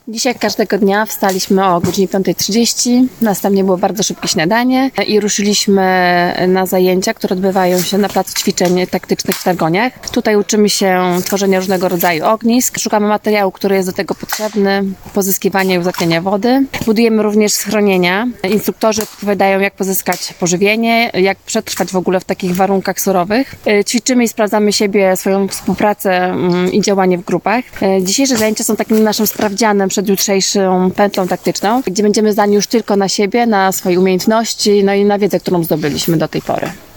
Dzisiaj każdego dnia wstaliśmy o godzinie 5:30, następnie było bardzo szybkie śniadanie i ruszyliśmy na zajęcia, które odbywają się na placu ćwiczeń taktycznych w Targoniach. Tutaj uczymy się tworzenia różnego rodzaju ognisk, szukamy materiału, który jest do tego potrzebny, pozyskiwania i uzatniania wody. Budujemy również schronienia. Instruktorzy odpowiadają, jak pozyskać pożywienie, jak przetrwać w ogóle w takich warunkach surowych. Ćwiczymy i sprawdzamy siebie, swoją współpracę i działanie w grupach. Dzisiejsze zajęcia są takim naszym sprawdzianem przed jutrzejszą pętlą taktyczną, gdzie będziemy zdani już tylko na siebie, na swoje umiejętności, no i na wiedzę, którą zdobyliśmy do tej pory.